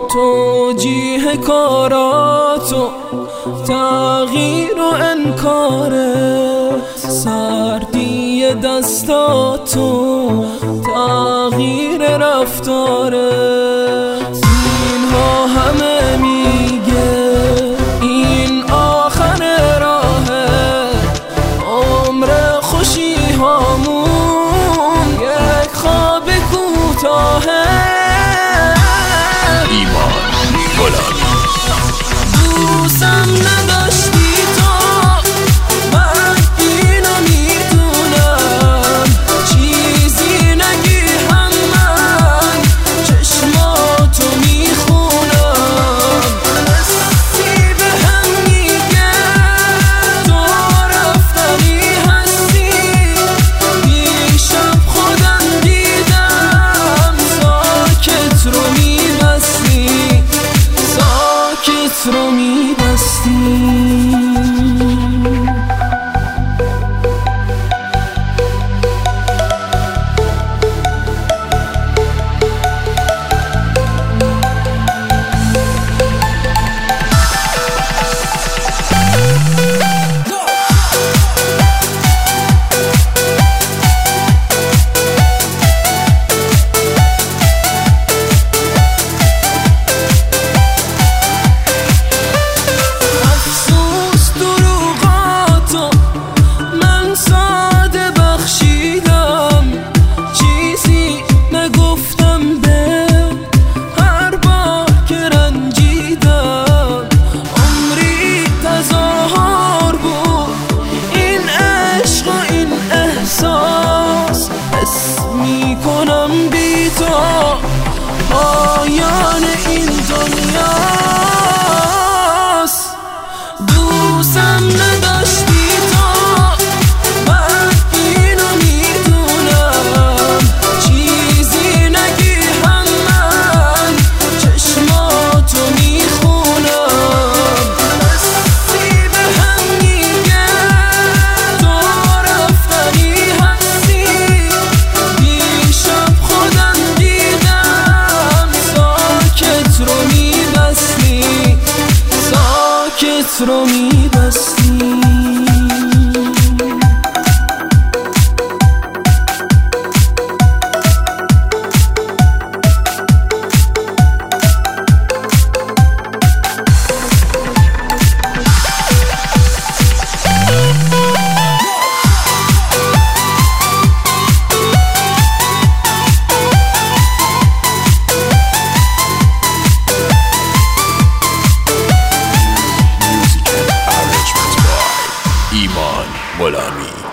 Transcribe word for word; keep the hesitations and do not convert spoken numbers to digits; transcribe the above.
توجیه کاراتو، تغییر و انکارت، سردی دستاتو، تغییر رفتارت. اینها همه میگه این آخر راهه، عمر خوشی هامون یک خواب کوتاهه. ایمان غلامی. دوستم نداشتی تو، من اینو میدونم، چیزی نگی هم من چشماتو میخونم. حسی به هم میگه تو رفتنی هستی، دیشب خودم دیدم ساکت رو میبستی، ساکت رو میبستی. میکنم بی تو پایان این دنیاست. دوستم نداشتی تو، من اینو میدونم، چیزی نگی هم من چشماتو میخونم. حسی به هم میگه تو رفتنی هستی، دیشب خودم دیدم ساکت رو میبستی، ساکت رو میبستی. ایمان غلامی.